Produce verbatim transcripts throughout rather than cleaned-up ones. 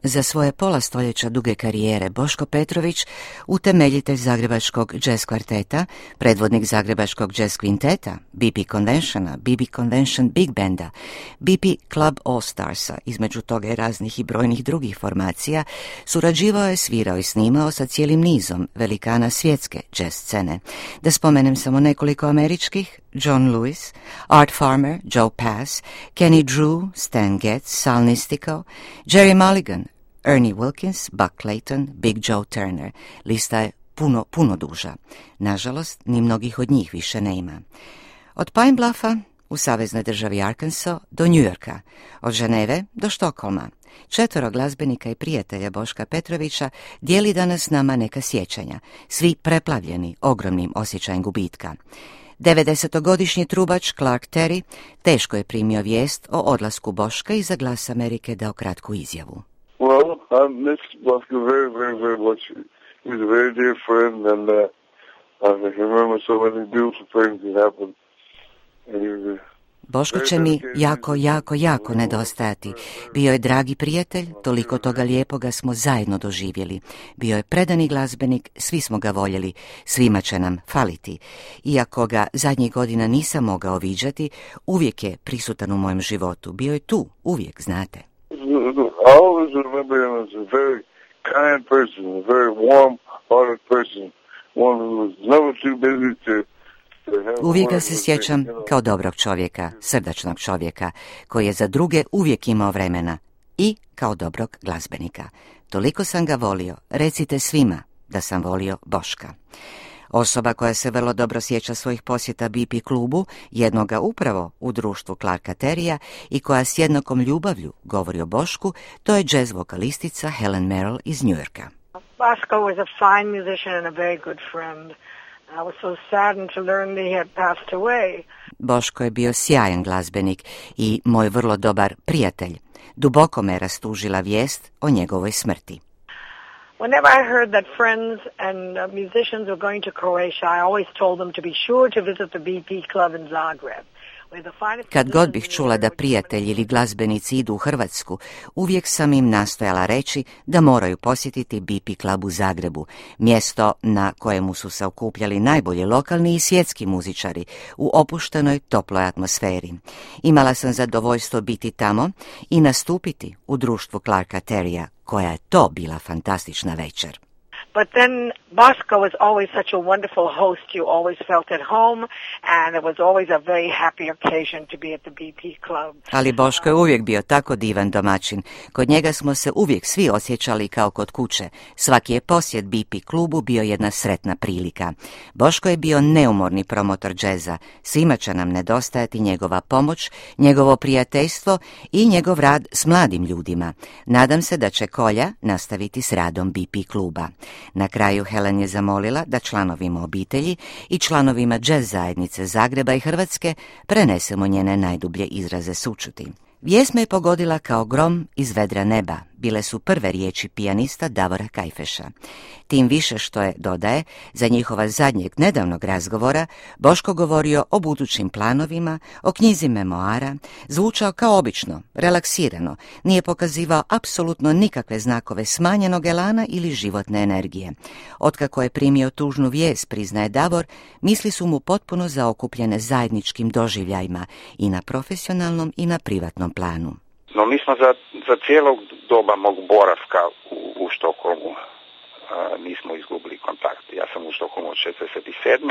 Za svoje pola stoljeća duge karijere Boško Petrović, utemeljitelj zagrebačkog jazz kvarteta, predvodnik zagrebačkog jazz kvinteta, B P Conventiona, B B Convention Big Banda, B P Club All Starsa, između toga i raznih i brojnih drugih formacija, surađivao je, svirao i snimao sa cijelim nizom velikana svjetske jazz scene. Da spomenem samo nekoliko američkih: John Lewis, Art Farmer, Joe Pass, Kenny Drew, Stan Getz, Sal Nistico, Jerry Mulligan, Ernie Wilkins, Buck Clayton, Big Joe Turner. Lista je puno, puno duža. Nažalost, ni mnogih od njih više ne ima. Od Pine Bluffa u saveznoj državi Arkansas do New Yorka, od Ženeve do Štokholma, četvoro glazbenika i prijatelja Boška Petrovića dijeli danas s nama neka sjećanja, svi preplavljeni ogromnim osjećajem gubitka. devedesetogodišnji trubač Clark Terry teško je primio vijest o odlasku Boška i za Glas Amerike dao kratku izjavu. Well, I miss Boško very, very, very much. He's a very dear friend, and uh, I remember so many beautiful things that happened. And he was a Boško će mi jako, jako, jako nedostajati. Bio je dragi prijatelj, toliko toga lijepoga smo zajedno doživjeli. Bio je predani glazbenik, svi smo ga voljeli, svima će nam faliti. Iako ga zadnjih godina nisam mogao viđati, uvijek je prisutan u mojem životu. Bio je tu, uvijek, znate. I always remember him as a very kind person, a very warm-hearted person, one who was never too busy to Uvijek ga se sjećam kao dobrog čovjeka, srdačnog čovjeka, koji je za druge uvijek imao vremena, i kao dobrog glazbenika. Toliko sam ga volio, recite svima da sam volio Boška. Osoba koja se vrlo dobro sjeća svojih posjeta B P klubu, jednoga upravo u društvu Clarka Terrya, i koja s jednakom ljubavlju govori o Bošku, to je jazz vokalistica Helen Merrill iz New Yorka. Boško was a fine musician and a very good friend. I was so saddened to learn that he had passed away. Boško je bio sjajan glazbenik i moj vrlo dobar prijatelj. Duboko me rastužila vijest o njegovoj smrti. Whenever I heard that friends and uh, musicians were going to Croatia, I always told them to be sure to visit the B P Club in Zagreb. Kad god bih čula da prijatelji ili glazbenici idu u Hrvatsku, uvijek sam im nastojala reći da moraju posjetiti B P Club u Zagrebu, mjesto na kojemu su se okupljali najbolji lokalni i svjetski muzičari u opuštenoj, toploj atmosferi. Imala sam zadovoljstvo biti tamo i nastupiti u društvu Clarka Terrya, koja je to bila fantastična večer. But then Boško was always such a wonderful host. You always felt at home, and it was always a very happy occasion to be at the B P Club. Ali Boško je uvijek bio tako divan domaćin. Kod njega smo se uvijek svi osjećali kao kod kuće. Svaki je posjet B P klubu bio jedna sretna prilika. Boško je bio neumorni promotor džeza. Svima će nam nedostajati njegova pomoć, njegovo prijateljstvo i njegov rad s mladim ljudima. Nadam se da će Kolja nastaviti s radom B P kluba. Na kraju Helen je zamolila da članovima obitelji i članovima jazz zajednice Zagreba i Hrvatske prenesemo njene najdublje izraze sućuti. Vijest me je pogodila kao grom iz vedra neba, bile su prve riječi pijanista Davora Kajfeša. Tim više što je, dodaje, za njihova zadnjeg nedavnog razgovora Boško govorio o budućim planovima, o knjizi memoara, zvučao kao obično, relaksirano, nije pokazivao apsolutno nikakve znakove smanjenog elana ili životne energije. Otkako je primio tužnu vijest, priznaje Davor, misli su mu potpuno zaokupljene zajedničkim doživljajima i na profesionalnom i na privatnom planu. No mi smo za, za cijelog doba mog boravka u, u Štokholmu a, nismo izgubili kontakt. Ja sam u Štokholmu od šezdeset sedme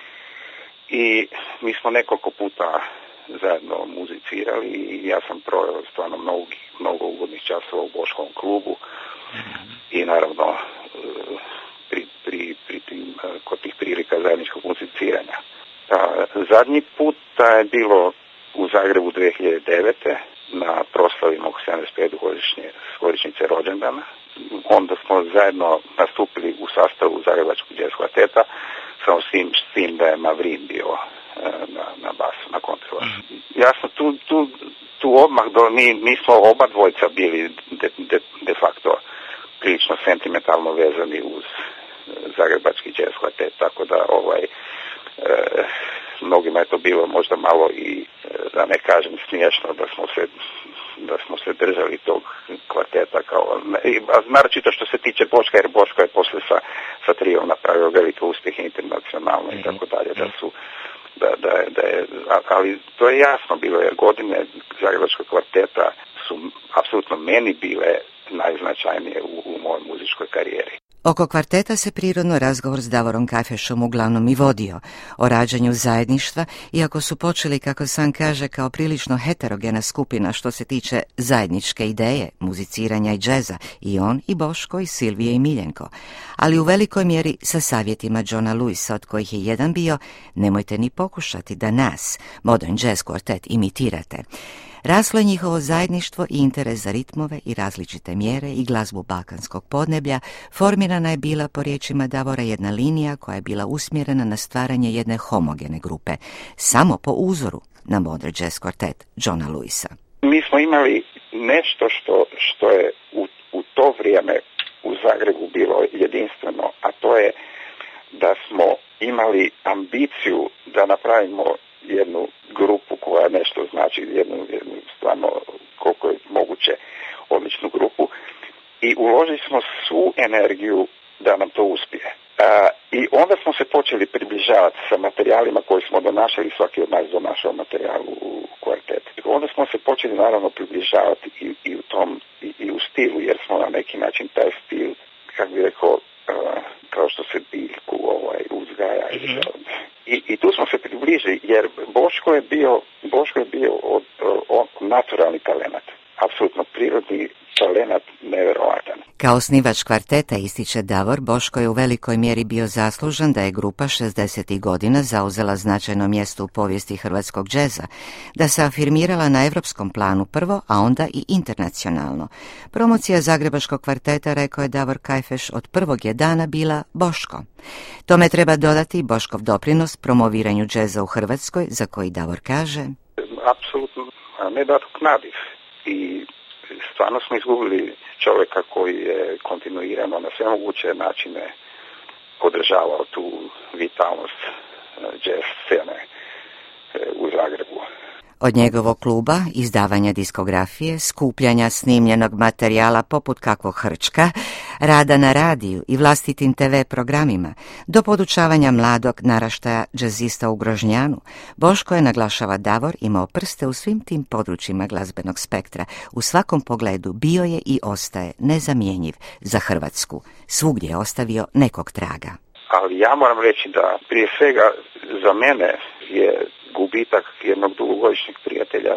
i mi smo nekoliko puta zajedno muzicirali i ja sam proveo stvarno mnogo, mnogo ugodnih časova u Boškovom klubu i naravno pri, pri, pri tim, kod tih prilika zajedničkog muziciranja. A, zadnji puta je bilo u Zagrebu dvije hiljade devete na proslavi mog sedamdeset pete godišnjice rođendana. Onda smo zajedno nastupili u sastavu Zagrebačkog jazz kvarteta, samo s tim, s tim da je Mavrin bio na, na basu, na kontrabasu. Jasno, tu, tu, tu odmah, do, mi, mi smo oba dvojca bili de, de, de facto prilično sentimentalno vezani uz Zagrebački jazz kvartet, tako da ovaj, e, mnogima je to bilo možda malo i, da ne kažem, smiješno da smo se, da smo se držali tog, kvarteta, kao, naročito što se tiče Boška, jer Boško je posle sa, sa trijom napravio velike uspjehe internacionalno i tako dalje, da su Da, da, da je, ali to je jasno bilo, jer godine Zagrebačkog kvarteta su apsolutno meni bile najznačajnije u, u mojoj muzičkoj karijeri. Oko kvarteta se prirodno razgovor s Davorom Kajfešom uglavnom i vodio, o rađanju zajedništva, iako su počeli, kako sam kaže, kao prilično heterogena skupina što se tiče zajedničke ideje, muziciranja i džeza, i on, i Boško, i Silvije, i Miljenko, ali u velikoj mjeri sa savjetima Johna Lewisa, od kojih je jedan bio: nemojte ni pokušati da nas, Modern Jazz Quartet, imitirate. Raslo je njihovo zajedništvo i interes za ritmove i različite mjere i glazbu balkanskog podneblja. Formirana je bila, po riječima Davora, jedna linija koja je bila usmjerena na stvaranje jedne homogene grupe, samo po uzoru na Modern Jazz Quartet Johna Lewisa. Mi smo imali nešto što, što je u, u to vrijeme u Zagrebu bilo jedinstveno, a to je da smo imali ambiciju da napravimo jednu grupu koja nešto znači, jednu, jednu stvarno koliko je moguće odličnu grupu, i uložili smo svu energiju da nam to uspije. A, I onda smo se počeli približavati sa materijalima koji smo donašali, svaki od nas donašao materijal u kvartet. Onda smo se počeli naravno približavati i, i u tom i, i u stilu, jer smo na neki način taj stil, kako bi rekao, uh, kao što se biljku ovaj, uzgaja. Mm-hmm. I, I tu smo se približili, jer Boško je bio, Boško je bio od, od, naturalni talenat, apsolutno prirodni talenat, nevjerojatan. Kao osnivač kvarteta, ističe Davor, Boško je u velikoj mjeri bio zaslužan da je grupa šezdesetih godina zauzela značajno mjesto u povijesti hrvatskog džeza, da se afirmirala na europskom planu prvo, a onda i internacionalno. Promocija Zagrebačkog kvarteta, rekao je Davor Kajfeš, od prvog je dana bila Boško. Tome treba dodati Boškov doprinos promoviranju džeza u Hrvatskoj, za koji Davor kaže: apsolutno nenadoknadiv. I stvarno smo izgubili čovjeka koji je kontinuirano na sve moguće načine podržavao tu vitalnost jazz scene u Zagrebu. Od njegovog kluba, izdavanja diskografije, skupljanja snimljenog materijala poput kakvog hrčka, rada na radiju i vlastitim te ve programima, do podučavanja mladog naraštaja džazista u Grožnjanu, Boško je, naglašava Davor, imao prste u svim tim područjima glazbenog spektra. U svakom pogledu bio je i ostaje nezamjenjiv za Hrvatsku. Svugdje je ostavio nekog traga. Ali ja moram reći da prije svega za mene je gubitak jednog dugogodišnjeg prijatelja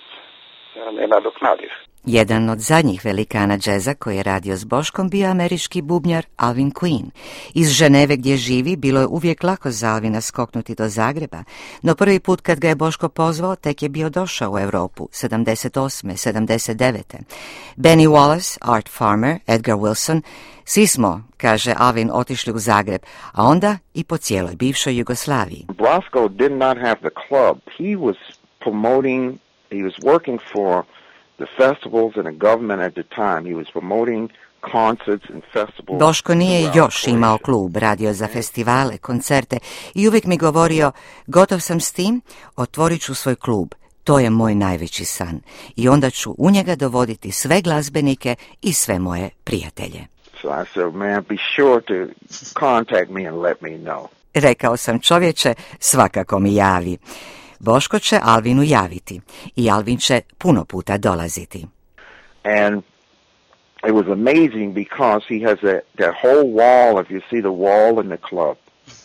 nenadoknadiv. Jedan od zadnjih velikana džeza koji je radio s Boškom bio američki bubnjar Alvin Queen. Iz Ženeve gdje živi bilo je uvijek lako za Alvina skoknuti do Zagreba, no prvi put kad ga je Boško pozvao tek je bio došao u Europu, sedamdeset osme sedamdeset devete Benny Wallace, Art Farmer, Edgar Wilson, svi smo, kaže Alvin, otišli u Zagreb, a onda i po cijeloj bivšoj Jugoslaviji. Blasco did not have the club. He was promoting, he was working for the festivals and the government at the time. He was promoting concerts and festivals. Boško nije još imao klub, radio za festivale, koncerte i uvijek mi govorio: gotov sam s tim, otvorit ću svoj klub. To je moj najveći san. I onda ću u njega dovoditi sve glazbenike i sve moje prijatelje. So I said, man, be sure to contact me and let me know. Rekao sam: čovječe, svakako mi javi. Boško će Alvinu javiti i Alvin će puno puta dolaziti. And it was amazing because he has a, that whole wall, if you see the wall in the club.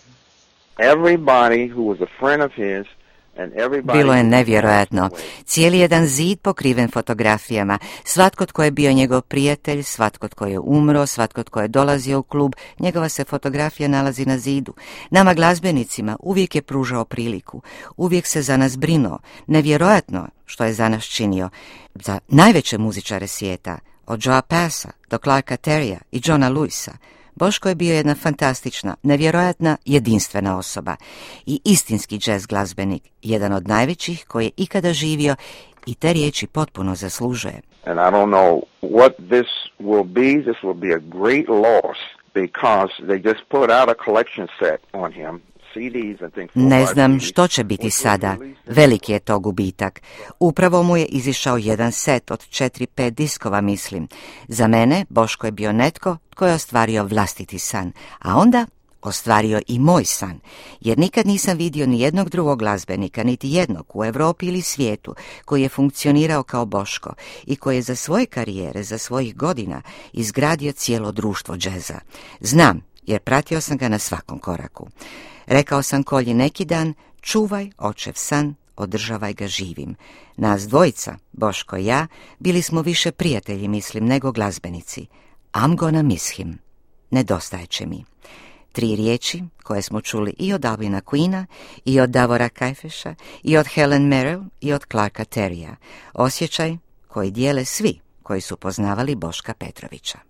Everybody who was a friend of his. Bilo je nevjerojatno. Cijeli jedan zid pokriven fotografijama. Svatko tko je bio njegov prijatelj, svatko tko je umro, svatko tko je dolazio u klub, njegova se fotografija nalazi na zidu. Nama glazbenicima uvijek je pružao priliku. Uvijek se za nas brinuo. Nevjerojatno što je za nas činio. Za najveće muzičare svijeta, od Joea Passa do Clarka Terrya i Johna Lewisa. Boško je bio jedna fantastična, nevjerojatna, jedinstvena osoba i istinski jazz glazbenik, jedan od najvećih koji je ikada živio, i te riječi potpuno zaslužuje. And I don't know what this will be. This will be a great loss because they just put out a collection set on him, Ne znam što će biti sada, veliki je to gubitak. Upravo mu je izišao jedan set od četiri pet diskova, mislim. Za mene Boško je bio netko tko je ostvario vlastiti san, a onda ostvario i moj san, jer nikad nisam vidio ni jednog drugog glazbenika, niti jednog u Europi ili svijetu koji je funkcionirao kao Boško i koji je za svoje karijere, za svojih godina izgradio cijelo društvo džeza. Znam, jer pratio sam ga na svakom koraku. Rekao sam Kolji neki dan, čuvaj očev san, održavaj ga živim. Nas dvojica, Boško i ja, bili smo više prijatelji, mislim, nego glazbenici. I'm gonna miss him. Nedostaje će mi. Tri riječi koje smo čuli i od Albina Queena, i od Davora Kajfeša, i od Helen Merrill, i od Clarka Terrya. Osjećaj koji dijele svi koji su poznavali Boška Petrovića.